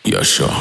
یاشا.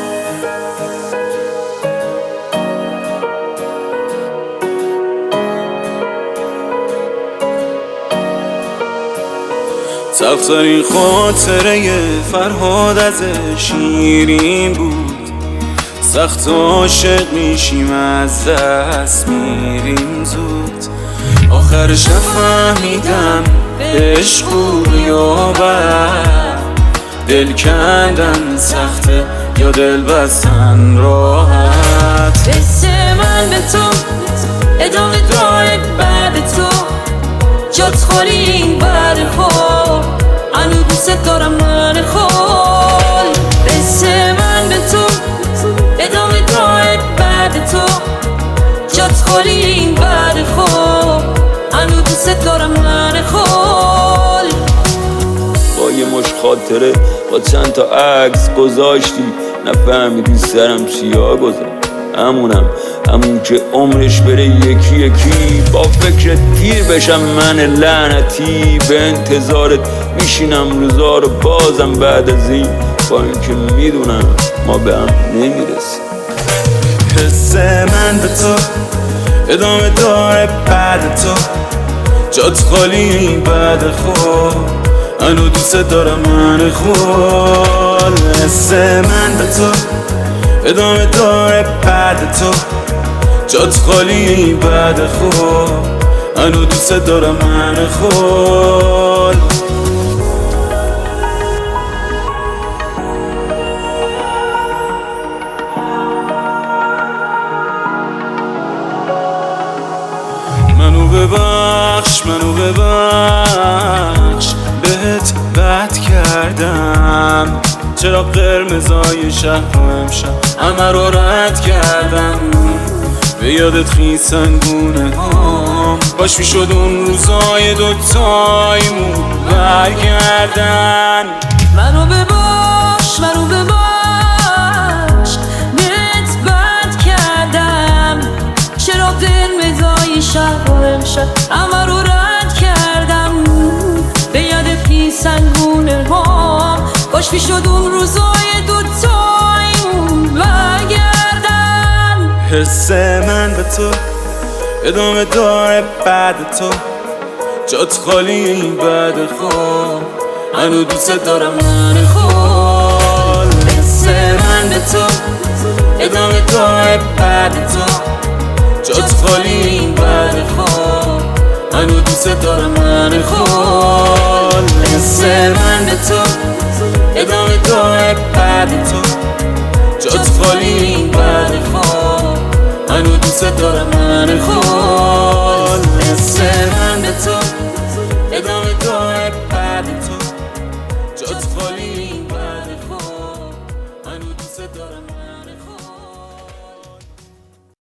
سخت‌ترین خاطره فرهاد از شیرین بود، سخت عاشق میشیم از دست میریم زود. آخرش نفهمیدم عشق خوب یا بد، دل کندن سخته یا دل بستن راحت. حس من به تو ادامه داره بعد تو، جات خالی این بعد خوب هنو دوست دارم من خول. حس من به تو ادامه داره بعد تو، جات خالی این بعد خوب هنو دوست دارم من خول. با یه مش خاطره با چند تا عکس گذاشتی، نفهمیدی سرم چیا گذاشت. همون که عمرش بره یکی یکی، با فکر تیر بشم من لعنتی. به انتظارت میشینم روزا رو بازم بعد از این، با اینکه میدونم ما به هم نمیرسیم. حس من به تو ادامه داره بعد تو، جات خالی این بعد خوب هنو دوست دارم من خول. حس من به تو ادامه داره بعد تو، جات خالی بعد خوب هنو دوست دارم من خول. منو ببخش بهت بد کردم، چرا قرمزای شهر رو امشب همه رو رد کردم. به یادت خیسنگونه هم باش میشد اون روزای دوتایمون برگردن. منو ببخش بهت بد کردم، چرا قرمزای شهر رو امشب همه رو رد کردم. به یادت خیسنگونه هم باش میشد اون روزای دوتایمون برگردن. حس من به تو ادامه داره بعد تو، جات خالی این بعد خوب هنو دوست دارم من خول. حس من به تو ادامه داره بعد تو، جات خالی این بعد خوب هنو دوست دارم من خول. حس من به تو ادامه داره بعد تو، جات خالی این